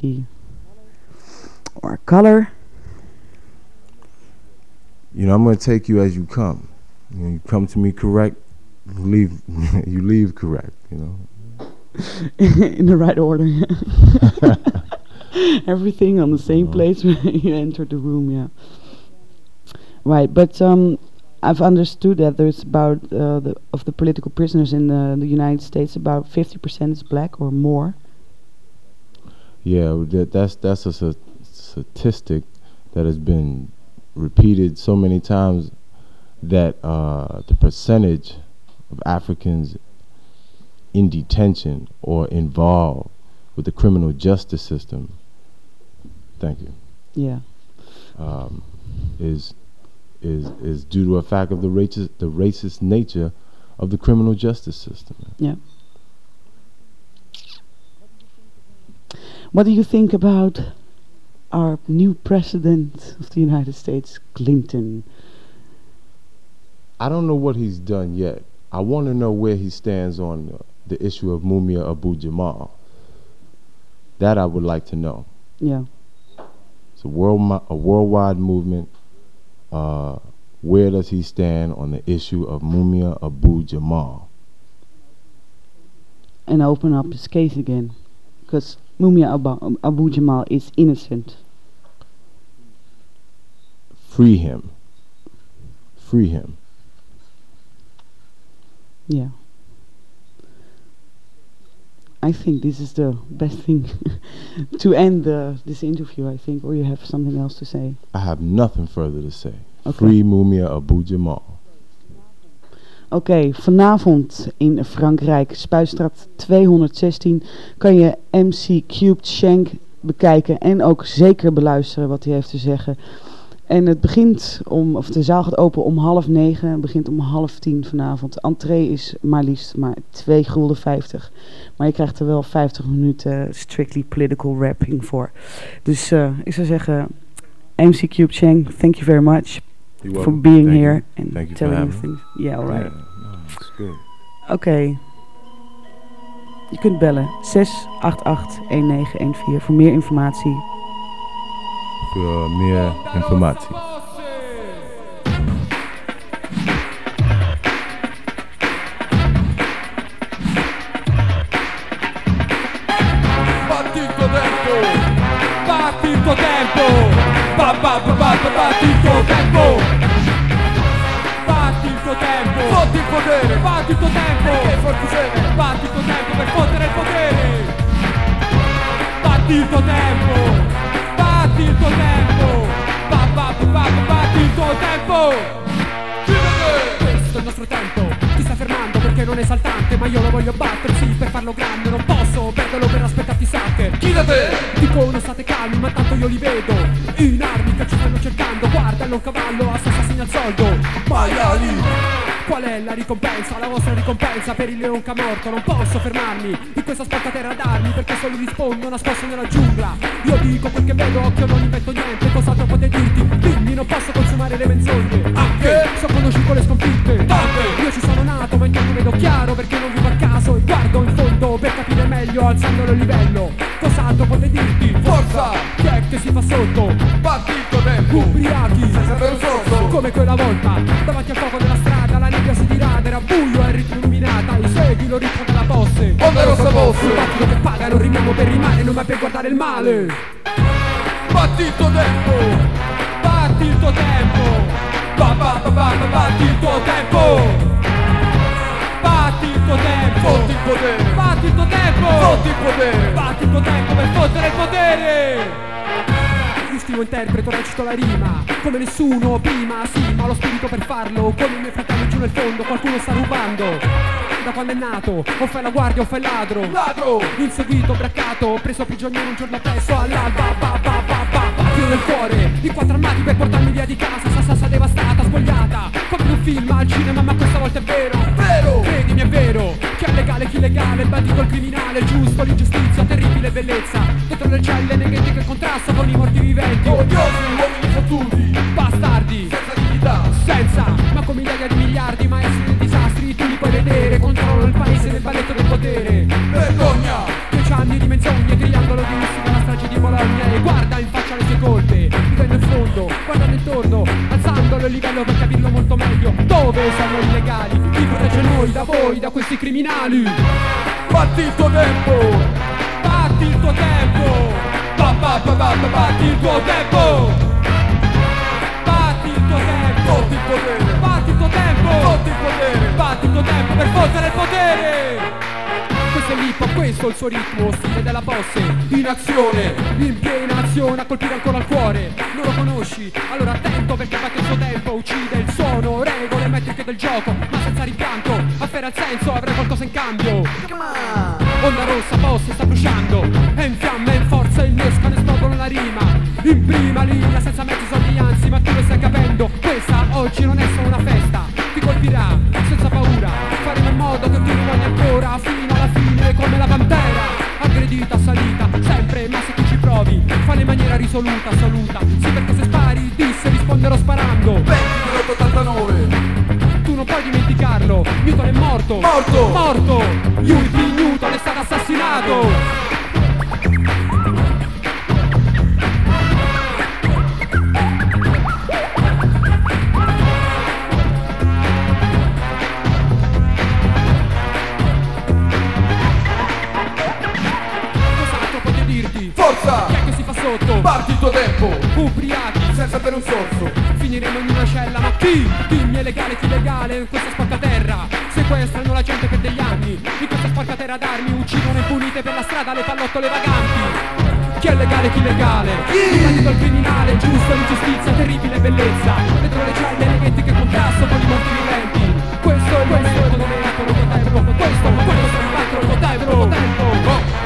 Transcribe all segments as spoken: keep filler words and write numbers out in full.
ethnicity or color? You know, I'm going to take you as you come. You know, you come to me correct, you leave, you leave correct, you know. In the right order. Everything on the same uh-huh. place when you enter the room, yeah. Right, but um, I've understood that there's about, uh, the, of the political prisoners in the, the United States, about fifty percent is black or more. Yeah, that, that's, that's a st- statistic that has been repeated so many times that uh, the percentage of Africans in detention or involved with the criminal justice system, thank you, yeah, um, is is is due to a fact of the racist the racist nature of the criminal justice system. Yeah. What do you think about our new president of the United States, Clinton? I don't know what he's done yet. I want to know where he stands on uh, the issue of Mumia Abu-Jamal. That I would like to know. Yeah. It's a world a worldwide movement. Uh, where does he stand on the issue of Mumia Abu-Jamal? And open up his case again, because Mumia Abu, Abu-Jamal is innocent. Free him. Free him. Yeah. I think this is the best thing to end uh, this interview, I think, or you have something else to say? I have nothing further to say. Okay. Free Mumia Abu-Jamal. Oké, okay, vanavond in Frankrijk, Spuistraat tweehonderdzestien, kan je M C Cubed Shank bekijken en ook zeker beluisteren wat hij heeft te zeggen. En het begint om, of de zaal gaat open om half negen, het begint om half tien vanavond. De entree is maar liefst maar twee gulden vijftig. Maar je krijgt er wel vijftig minuten strictly political rapping voor. Dus uh, ik zou zeggen, M C Cubed Shank, thank you very much for being thank here you. and thank you telling me things. Yeah, all right. Yeah, no, it's good. Oké. Okay. Je kunt bellen zes acht acht een negen een vier voor meer informatie. Voor meer informatie. Partito tempo, partito tempo, ba ba ba ba ba partito tempo, partito tempo, fotti il potere, partito tempo, che forti siete, partito tempo per fottere il potere, partito tempo, partito tempo, ba ba ba ba partito tempo. Questo è il nostro tempo, ti sta fermando perché non è esaltante, ma io lo voglio battere, sì, per farlo grande, non posso perderlo per aspettarti sacche. Chi da te? Dicono state calmi, ma tanto io li vedo, in armi che ci stanno cercando, guarda un cavallo, assassini al soldo, maiali. Qual è la ricompensa, la vostra ricompensa per il leon che ha morto? Non posso fermarmi in questa spaccaterra d'armi, perché solo rispondo nascosto nella giungla. Io dico quel che vedo, occhio non invento niente, cos'altro potete dirti? Dimmi, non posso consumare le menzogne, anche so conosci con le sconfitte, tante. Io ci sono nato ma non vedo chiaro, perché non vivo a caso e guardo in fondo per capire meglio, alzandolo il livello. Cos'altro potete dirti? Forza! Chi è che si fa sotto? Partito tempo! Ubriachi! Senza per un sorso! Come quella volta, davanti al fuoco della strada, la nebbia si dirada, era buio e ritmo illuminata, i segui lo ritmo della posse. Onda rossa posse! Un battito che paga, non rimiamo per rimane, non mai per guardare il male. Partito tempo! Partito tempo! Ba ba ba ba ba partito tempo! Partito tempo! Fotti il potere! Partito tempo! Fotti il potere! Partito tempo per fottere il potere! Io scrivo, interpreto, recito la rima come nessuno prima, sì, ma ho lo spirito per farlo. Con i miei fratelli giù nel fondo qualcuno sta rubando. Da quando è nato, o fai la guardia o fai il ladro. Ladro! Inseguito, braccato, preso prigioniero un giorno presso all'alba. Ba ba ba ba ba filo del cuore, i quattro armati per portarmi via di casa. Sta salsa devastata, spogliata, come in un film al cinema, ma questa volta è vero. Vero! Credimi, è vero. Chi è legale, chi illegale, il bandito, il criminale, il giusto, l'ingiustizia, terribile bellezza. Dentro le celle, nei ghetti che contrasta con i morti viventi. Odiosi, uomini fottuti, bastardi, senza dignità, senza, ma con migliaia di miliardi, maestri dei disastri, tu li puoi vedere. Controllano il paese nel balletto del potere. Vergogna! Dieci anni di menzogne, triangolo di lusso, una strage di colpe, guarda in faccia le sue colpe, vivendo in fondo, guardando intorno, alzandolo il livello per capirlo molto meglio. Dove siamo illegali? Chi protegge noi da voi, da questi criminali? Batti il tuo tempo, batti il tuo tempo, ba ba ba ba ba batti il tuo tempo, batti il tuo tempo, batti il potere, batti il tuo tempo, batti il potere, batti il tuo tempo per fottere il potere. Questo è l'hip hop, questo è il suo ritmo, stile della bosse, in azione, in piena azione, a colpire ancora il cuore. Non lo conosci? Allora attento perché batte il suo tempo, uccide il suono, regole metriche del gioco, ma senza rimpianto, afferra il senso, avrai qualcosa in cambio. Onda rossa, boss, sta bruciando, è in fiamme, in forza, innescano, esplodono la rima. In prima linea, senza mezzi sorveglianzi, ma tu lo stai capendo, questa oggi non è solo una festa, ti colpirà, senza paura, faremo in modo che tu rimani ancora fino alla fine come la pantera, aggredita, salita, sempre, ma se tu ci provi, fallo in maniera risoluta, assoluta, sì perché se spari, disse, risponderò sparando. venti ottantanove, tu non puoi dimenticarlo, Newton è morto, morto, morto, Huey P. Newton è stato assassinato. Forza! Chi è che si fa sotto? Parti il tuo tempo! Ubriachi, senza per un sorso, finiremo in una cella, ma chi? Dimmi è legale, chi legale in questa spaccaterra? Sequestrano la gente per degli anni, in questa spaccaterra d'armi, uccidono impunite per la strada le pallottole vaganti. Chi è legale, chi legale? Chi? Bandito il criminale, giusto, l'ingiustizia, terribile bellezza, dentro le celle le ghetti che contrasto con i morti viventi. Questo è il momento dove è troppo tempo, questo, questo è troppo tempo, troppo tempo. Oh.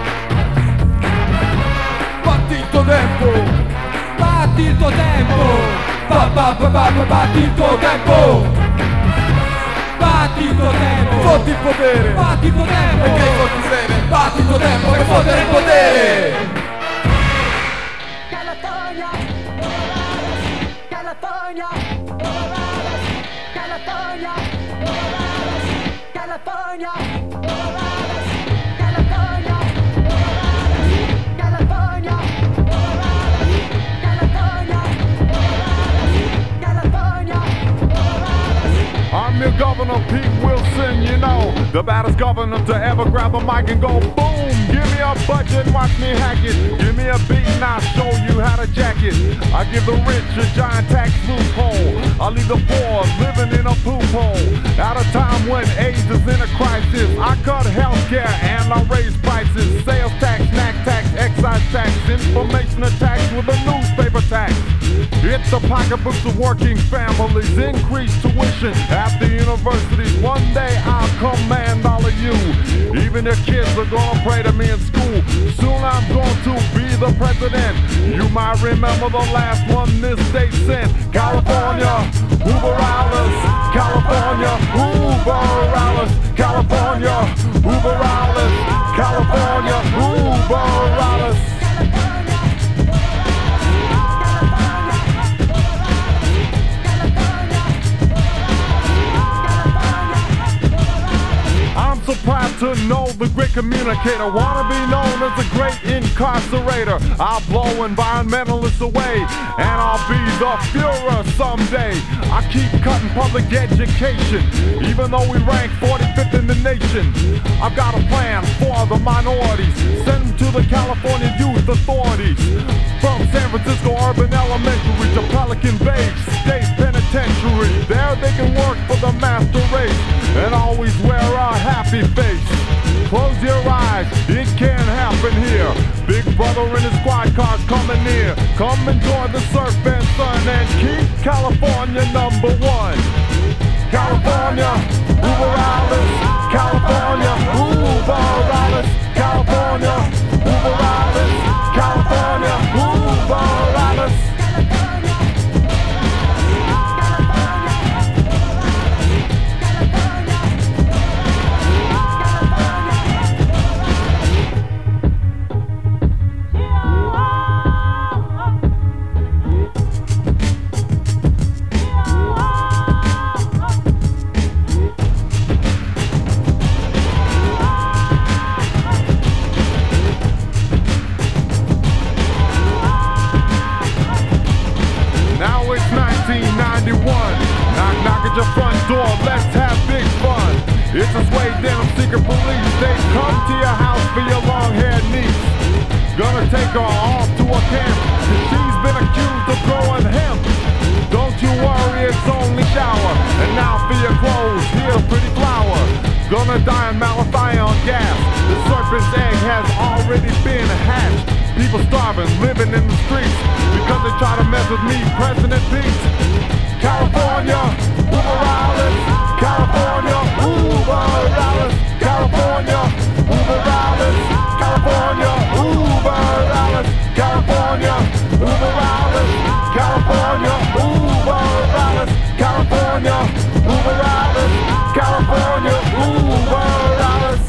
Batti il tuo tempo, batti il tuo tempo, ba ba ba ba ba batti il tuo tempo, batti il tuo tempo, fotti il potere, batti il tuo tempo, perché i forti bene, batti il tuo tempo per fottere il potere. California, California, California, California. I'm your governor, Pete Wilson, you know, the baddest governor to ever grab a mic and go boom. Give me a budget, watch me hack it. Give me a beat and I'll show you how to jack it. I give the rich a giant tax loophole. I leave the poor living in a poop hole. At a time when AIDS is in a crisis, I cut healthcare and I raise prices. Sales tax, snack tax, excise tax, information tax with a newspaper tax. It's the pocketbooks of working families, increased tuition at the universities. One day I'll command all of you. Even the kids are gonna pray to me in school. Soon I'm going to be the president. You might remember the last one this state sent. California, Uber Alice. California, Uber Alice. California, Uber Alice. California, Uber Alice. I'm so proud to know the great communicator. Wanna be known as the great incarcerator. I'll blow environmentalists away, and I'll be the Führer someday. I keep cutting public education, even though we rank forty-fifth in the nation. I've got a plan for the minorities. Send them to the California Youth Authorities. From San Francisco Urban Elementary to Pelican Bay State Penitentiary. There they can work for the master race and always wear a happy face. Close your eyes, it can't happen here. Big brother and his squad cars coming near. Come enjoy the surf and sun and keep California number one. California, Uber Alice. California, Uber Alice. California, Uber Alice. California, Uber Alice. take her off to a camp. She's been accused of growing hemp. Don't you worry, it's only shower. And now for your clothes, here, pretty flower. Gonna die in malathion gas. The serpent's egg has already been hatched. People starving, living in the streets because they try to mess with me, President Pete. California, Uber Alice. California, Uber Alice. California, Uber Alice. California, Uber Alice. California, Uber Alice. California, Uber Alice. California, Uber Alice. California, Uber Alice.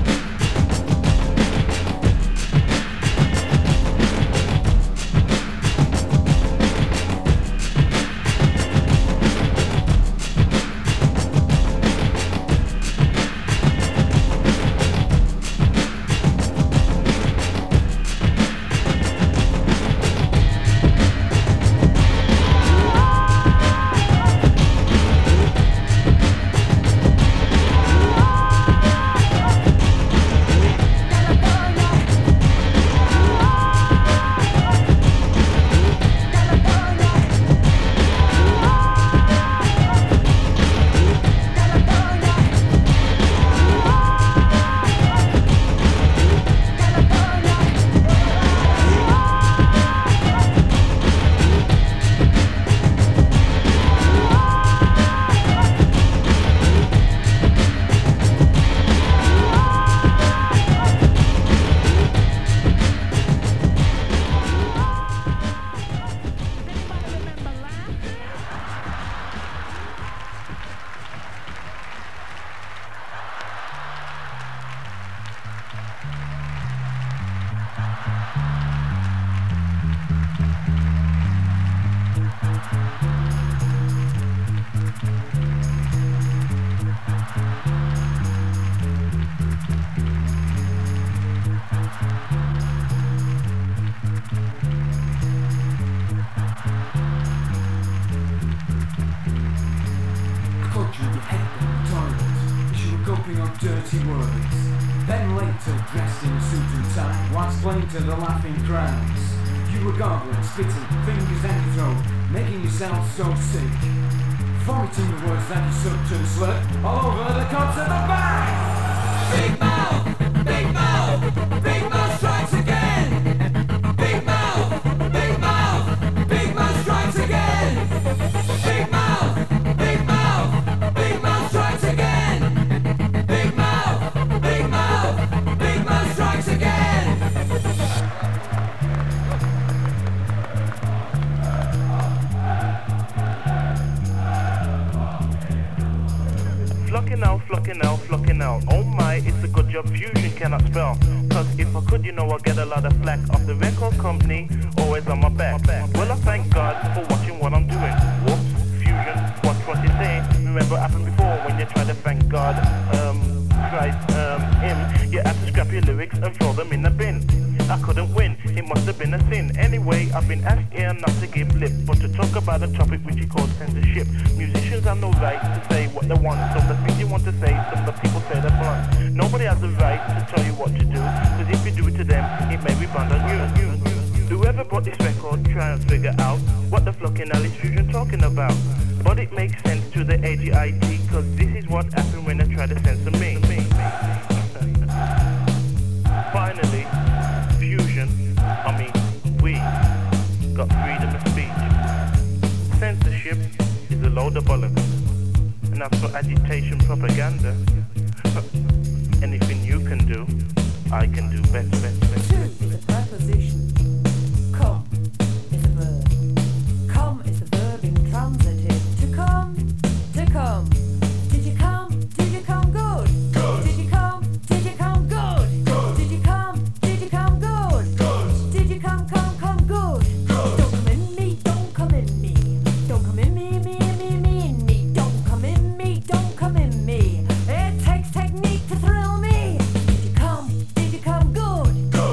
Dirty words. Then later, dressed in a suit and tie, while explaining to the laughing crowds, you were gargling, spitting, fingers down your throat, making yourself so sick, vomiting the words that you sucked and slurped all over the cops at the back. Big mouth, big mouth, big mouth strikes again. Big mouth, big mouth, big mouth strikes again. Big mouth, big mouth, big mouth strikes again. Big mouth, big mouth, big mouth strikes again. Flocking out, flocking out, flocking out. Oh my, it's a good job Fusion cannot spell. Cause if I could, you know, I'll get a lot of flack off the record company, always on my back. Well, I thank God for watching what I'm doing. Whoops, Fusion, watch what you say. Remember it happened before when you try to thank God, um, Christ, um, him. You had to scrap your lyrics and throw them in the bin. I couldn't win, it must have been a sin. Anyway, I've been asked here not to give lip, but to talk about a topic which he calls censorship. Musicians have no right to say what they want, so the things you want to say, some of the people say they're blunt. Nobody has the right to tell you what to do, cause if you do it to them, it may be banned on you. Whoever bought this record, try and figure out what the fucking hell is Fusion talking about. But it makes sense to the A G I T, cause this is what happened when they try to censor me. Finally, Fusion, I mean, we got freedom of speech. Censorship is a load of bollocks, and that's for agitation propaganda. Anything you can do, I can do better, better, better. To is a preposition. Come is a verb. Come is the verb in transitive. To come, to come. Did you come? Did you come good? Good. Did you come? Did you come good? Good. Did you come? Did you come good? Good. Did you come? Come, come good? Good. Don't come in me, don't come in me. Don't come in me, me, me, me, in me. Don't come in me, don't come in me. It takes technique to thrill me. Did you come? Did you come good? Good.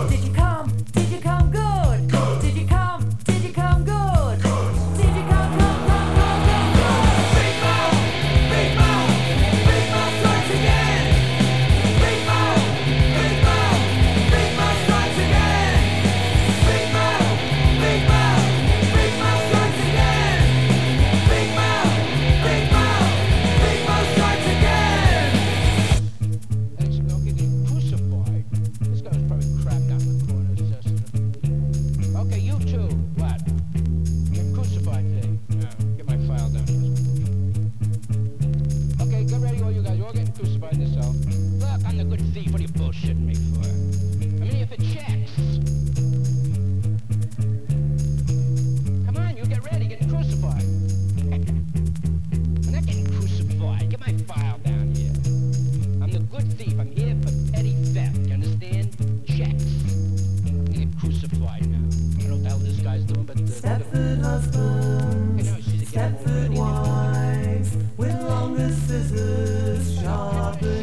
Stepford husbands, Stepford wives, with longer scissors, sharper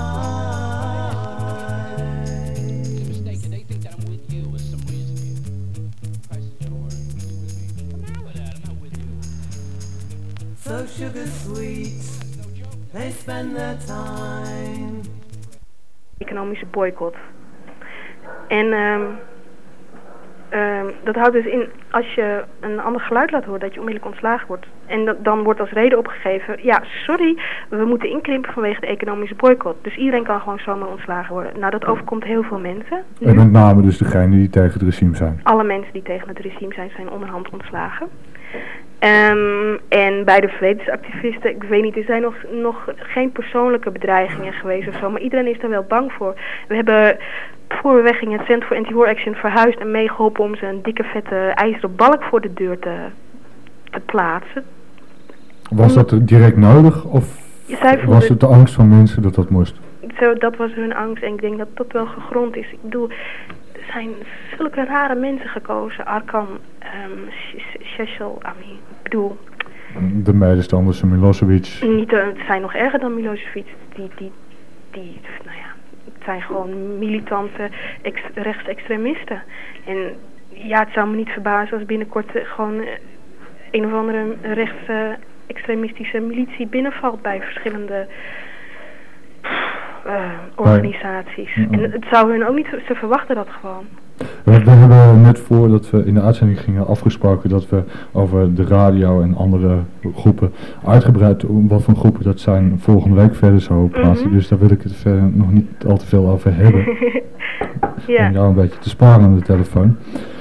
knives. Mistaken, they think that I'm with you with some reason. Price is yours, you with me. I'm not with that, I'm not with you. So sugar sweet, they spend their time. Economische boycott. En um, um, dat houdt dus in, als je een ander geluid laat horen, dat je onmiddellijk ontslagen wordt. En dat, dan wordt als reden opgegeven, ja, sorry, we moeten inkrimpen vanwege de economische boycott. Dus iedereen kan gewoon zomaar ontslagen worden. Nou, dat overkomt heel veel mensen. Nu. En met name dus degenen die tegen het regime zijn. Alle mensen die tegen het regime zijn, zijn onderhand ontslagen. Um, en bij de vredesactivisten, ik weet niet, er zijn nog, nog geen persoonlijke bedreigingen geweest of zo, maar iedereen is er wel bang voor. We hebben, voor we weggingen, het Center for Anti-War Action verhuisd en meegeholpen om ze een dikke vette ijzeren balk voor de deur te, te plaatsen. Was dat direct nodig of Zij was het de angst van mensen dat dat moest? Zo, dat was hun angst en ik denk dat dat wel gegrond is. Ik bedoel, er zijn zulke rare mensen gekozen. Arkan, um, Šešelj, Ami, ik bedoel... De medestanders van Milosevic. Niet, uh, het zijn nog erger dan Milosevic. Die, die, die, nou ja, het zijn gewoon militante ex, rechtsextremisten. En ja, het zou me niet verbazen als binnenkort uh, gewoon uh, een of andere rechtsextremistische uh, militie binnenvalt bij verschillende... Uh, organisaties. Nee. En het zou hun ook niet, ze verwachten dat gewoon. We, we hebben net voordat we in de uitzending gingen afgesproken dat we over de radio en andere groepen uitgebreid, wat voor groepen dat zijn, volgende week verder zo praten. Mm-hmm. Dus daar wil ik het verder nog niet al te veel over hebben. Ja. Om jou een beetje te sparen aan de telefoon.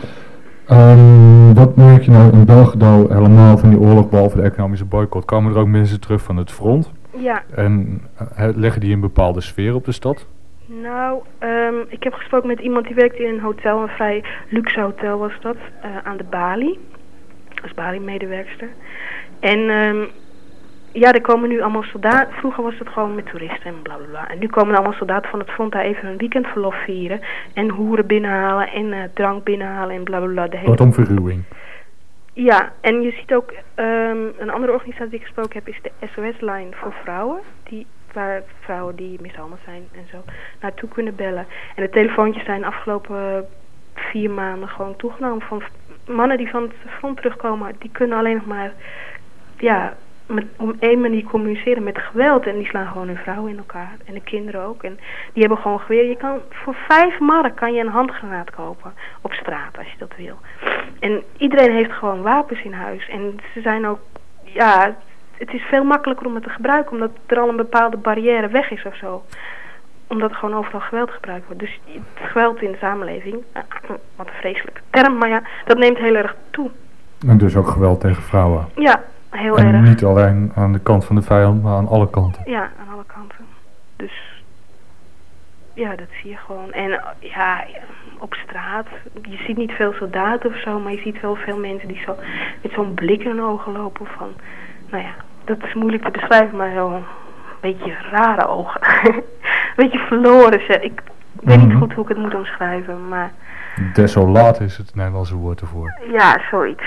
Um, wat merk je nou in Belgrado helemaal van die oorlog, behalve de economische boycott? Komen er ook mensen terug van het front? Ja. En uh, leggen die een bepaalde sfeer op de stad? Nou, um, ik heb gesproken met iemand die werkte in een hotel, een vrij luxe hotel was dat, uh, aan de Bali. Als Bali-medewerkster. En um, ja, er komen nu allemaal soldaten. Vroeger was het gewoon met toeristen en bla bla bla. En nu komen er allemaal soldaten van het front daar even hun weekendverlof vieren. En hoeren binnenhalen en uh, drank binnenhalen en bla bla bla. De hele... Kortom verruwing. Ja, en je ziet ook, um, een andere organisatie die ik gesproken heb is de S O S-lijn voor vrouwen. Die, waar vrouwen die mishandeld zijn en zo naartoe kunnen bellen. En de telefoontjes zijn de afgelopen vier maanden gewoon toegenomen. Van mannen die van het front terugkomen, die kunnen alleen nog maar, ja, met, om één manier communiceren met geweld. En die slaan gewoon hun vrouwen in elkaar. En de kinderen ook. En die hebben gewoon geweer. Je kan, voor vijf mark kan je een handgranaat kopen op straat als je dat wil. En iedereen heeft gewoon wapens in huis. En ze zijn ook, ja, het is veel makkelijker om het te gebruiken. Omdat er al een bepaalde barrière weg is of zo. Omdat er gewoon overal geweld gebruikt wordt. Dus het geweld in de samenleving, uh, wat een vreselijke term, maar ja, dat neemt heel erg toe. En dus ook geweld tegen vrouwen. Ja, heel en erg. En niet alleen aan de kant van de vijand, maar aan alle kanten. Ja, aan alle kanten. Dus ja, dat zie je gewoon. En ja, op straat, je ziet niet veel soldaten of zo, maar je ziet wel veel mensen die zo met zo'n blik in hun ogen lopen van, nou ja, dat is moeilijk te beschrijven, maar zo'n beetje rare ogen. Een beetje verloren. Zeg. Ik weet mm-hmm. niet goed hoe ik het moet omschrijven, maar... Desolaat is het Nederlandse woord ervoor. Ja, zoiets.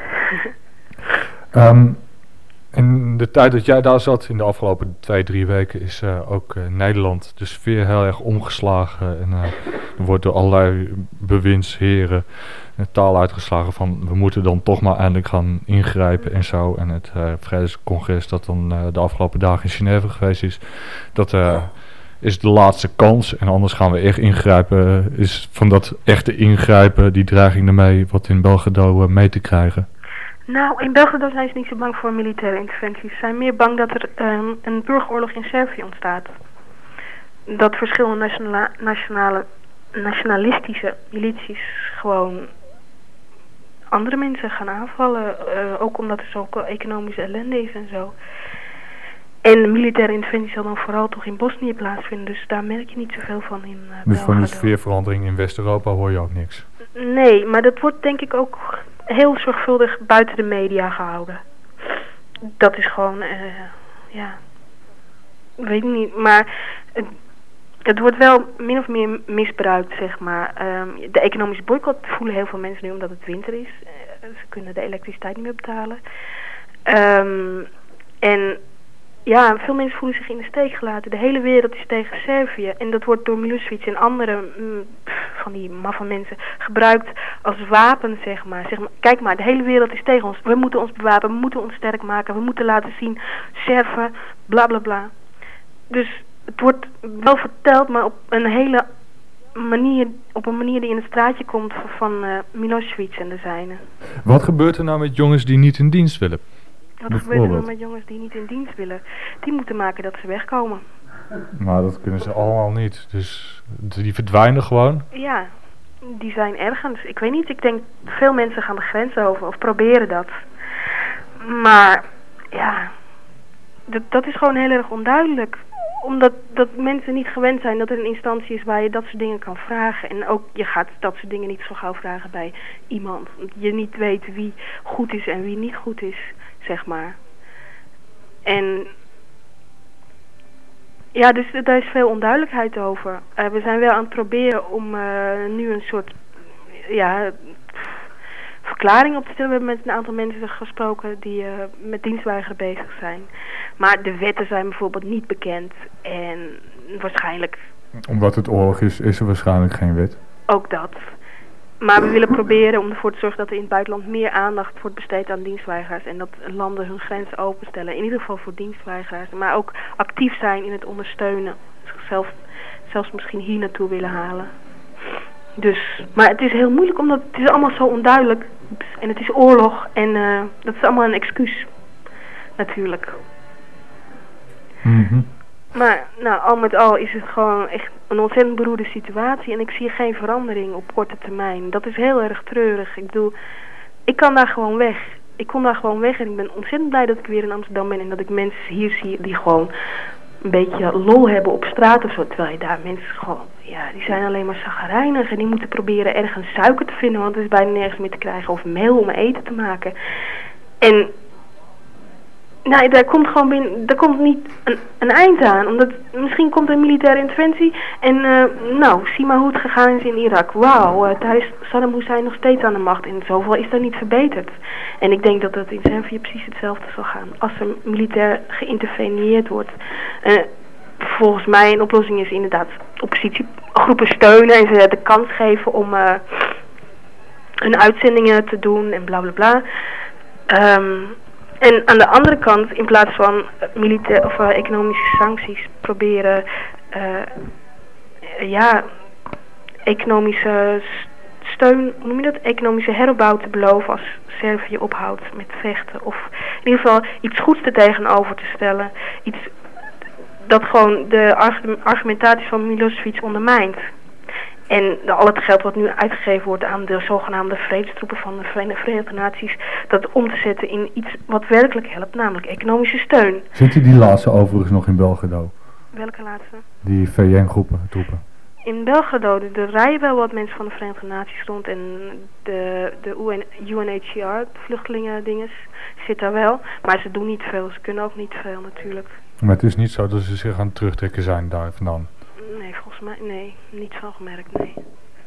um, in de tijd dat jij daar zat, in de afgelopen twee, drie weken, is uh, ook uh, Nederland de sfeer heel erg omgeslagen. En uh, er wordt door allerlei bewindsheren de taal uitgeslagen van we moeten dan toch maar eindelijk gaan ingrijpen en zo. En het uh, Vredescongres dat dan uh, de afgelopen dagen in Genève geweest is, dat uh, is de laatste kans. En anders gaan we echt ingrijpen. Is van dat echte ingrijpen, die dreiging ermee, wat in Belgrado uh, mee te krijgen? Nou, in Belgrado zijn ze niet zo bang voor militaire interventies. Ze zijn meer bang dat er um, een burgeroorlog in Servië ontstaat. Dat verschillende nationale, nationale, nationalistische milities gewoon andere mensen gaan aanvallen. Uh, ook omdat er zoveel economische ellende is en zo. En de militaire interventie zal dan vooral toch in Bosnië plaatsvinden. Dus daar merk je niet zoveel van in uh, Dus van de sfeerverandering in West-Europa hoor je ook niks? Nee, maar dat wordt denk ik ook heel zorgvuldig buiten de media gehouden. Dat is gewoon, uh, ja, weet ik niet, maar het, het wordt wel min of meer misbruikt, zeg maar. Um, de economische boycott voelen heel veel mensen nu omdat het winter is. ze kunnen de elektriciteit niet meer betalen. Um, en ja, veel mensen voelen zich in de steek gelaten. De hele wereld is tegen Servië. En dat wordt door Milosevic en andere mm, van die maffe mensen gebruikt als wapen, zeg maar. zeg maar. Kijk maar, de hele wereld is tegen ons. We moeten ons bewapenen, we moeten ons sterk maken. We moeten laten zien, Serven, bla bla bla. Dus het wordt wel verteld, maar op een hele manier, op een manier die in het straatje komt van uh, Milosevic en de zijnen. Wat gebeurt er nou met jongens die niet in dienst willen? Wat gebeurt er nou met jongens die niet in dienst willen? Die moeten maken dat ze wegkomen. Maar dat kunnen ze allemaal niet. Dus die verdwijnen gewoon. Ja, die zijn ergens. Ik weet niet, ik denk veel mensen gaan de grens over of proberen dat. Maar ja, dat, dat is gewoon heel erg onduidelijk. Omdat dat mensen niet gewend zijn dat er een instantie is waar je dat soort dingen kan vragen. En ook, je gaat dat soort dingen niet zo gauw vragen bij iemand. Omdat je niet weet wie goed is en wie niet goed is, zeg maar. En ja, dus daar is veel onduidelijkheid over. Uh, we zijn wel aan het proberen om uh, nu een soort ja, verklaring op te stellen. We hebben met een aantal mensen gesproken die uh, met dienstweigeren bezig zijn. Maar de wetten zijn bijvoorbeeld niet bekend. En waarschijnlijk... Omdat het oorlog is, is er waarschijnlijk geen wet. Ook dat. Maar we willen proberen om ervoor te zorgen dat er in het buitenland meer aandacht wordt besteed aan dienstweigeraars. En dat landen hun grenzen openstellen. In ieder geval voor dienstweigeraars. Maar ook actief zijn in het ondersteunen. Zichzelf zelfs misschien hier naartoe willen halen. Dus, maar het is heel moeilijk omdat het is allemaal zo onduidelijk. En het is oorlog. En uh, dat is allemaal een excuus. Natuurlijk. Mm-hmm. Maar nou, al met al is het gewoon echt een ontzettend beroerde situatie. En ik zie geen verandering op korte termijn. Dat is heel erg treurig. Ik bedoel, ik kan daar gewoon weg. Ik kon daar gewoon weg en ik ben ontzettend blij dat ik weer in Amsterdam ben. En dat ik mensen hier zie die gewoon een beetje lol hebben op straat of zo. Terwijl je daar mensen gewoon, ja, die zijn alleen maar chagrijnig. En die moeten proberen ergens suiker te vinden, want er is bijna nergens meer te krijgen. Of meel om eten te maken. En... Nee, daar komt gewoon binnen, daar komt niet een, een eind aan. Omdat misschien komt er een militaire interventie. En uh, nou, zie maar hoe het gegaan is in Irak. Wauw, uh, daar is Saddam Hussein nog steeds aan de macht. En zoveel is daar niet verbeterd. En ik denk dat het in Servië precies hetzelfde zal gaan. Als er militair geïnterveneerd wordt. Uh, volgens mij een oplossing is inderdaad oppositiegroepen steunen. En ze de kans geven om uh, hun uitzendingen te doen en bla bla bla. Um, En aan de andere kant, in plaats van militair of uh, economische sancties, proberen uh, ja, economische steun, hoe noem je dat? Economische heropbouw te beloven als Servië ophoudt met vechten. Of in ieder geval iets goeds er tegenover te stellen. Iets dat gewoon de argumentatie van Milosevic ondermijnt. En de, al het geld wat nu uitgegeven wordt aan de zogenaamde vredestroepen van de Verenigde Naties, dat om te zetten in iets wat werkelijk helpt, namelijk economische steun. Zitten die laatste overigens nog in Belgrado? Welke laatste? Die V N-groepen, troepen. In Belgrado, er rijden wel wat mensen van de Verenigde Naties rond en de, de U N H C R, de vluchtelingen dinges, zit daar wel. Maar ze doen niet veel, ze kunnen ook niet veel natuurlijk. Maar het is niet zo dat ze zich aan het terugtrekken zijn daar vandaan? Nee, volgens mij, nee, niet van gemerkt, nee.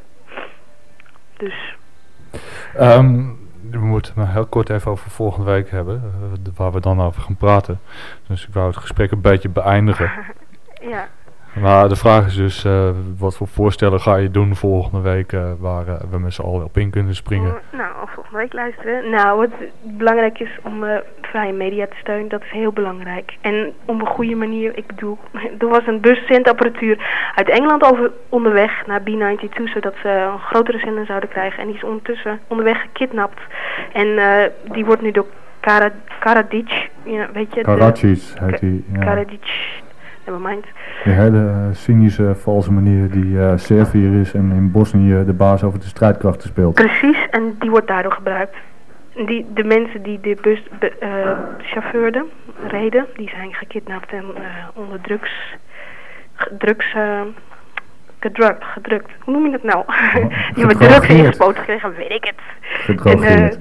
Dus. Um, we moeten het heel kort even over volgende week hebben, uh, waar we dan over gaan praten. Dus ik wou het gesprek een beetje beëindigen. Ja. Maar de vraag is dus, uh, wat voor voorstellen ga je doen volgende week, uh, waar uh, we met z'n allen op in kunnen springen? Oh, nou, volgende week luisteren. Nou, wat belangrijk is om uh, vrije media te steunen, dat is heel belangrijk. En op een goede manier, ik bedoel, er was een buszendapparatuur uit Engeland over onderweg naar B tweeënnegentig, zodat ze een grotere zender zouden krijgen. En die is ondertussen onderweg gekidnapt. En uh, die wordt nu door Kara, Karadzic, ja, weet je? Karadzic heet die, ja. Karadzic. Nevermind. Die hele uh, cynische, valse manier die uh, Serviër is en in Bosnië de baas over de strijdkrachten speelt. Precies, en die wordt daardoor gebruikt. Die, de mensen die de bus be, uh, chauffeurden, reden, die zijn gekidnapt en uh, onder drugs, drugs uh, gedrukt, gedrukt. Hoe noem je dat nou? Die hebben drugs ingespoten gekregen, weet ik het. Gedrogeerd.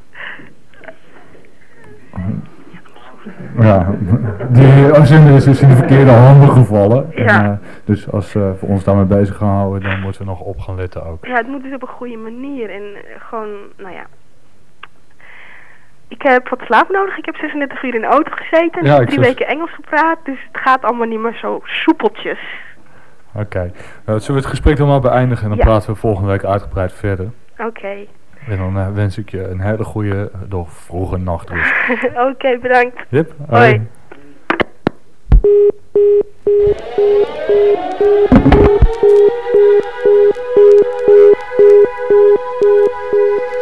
Ja, die zender is dus in de verkeerde handen gevallen. Ja. En, uh, dus als we uh, ons daarmee bezig gaan houden, dan moeten we nog op gaan letten ook. Ja, het moet dus op een goede manier. En uh, gewoon, nou ja, ik heb wat slaap nodig. Ik heb zesendertig uur in de auto gezeten. Ja, ik drie zag- weken Engels gepraat. Dus het gaat allemaal niet meer zo soepeltjes. Oké. Okay. Nou, zullen we het gesprek dan maar beëindigen en dan Ja. praten we volgende week uitgebreid verder. Oké. Okay. En dan uh, wens ik je een hele goede, nog vroege nachtrust. Oké, okay, bedankt. Yep. Hoi. Hoi. Thank you.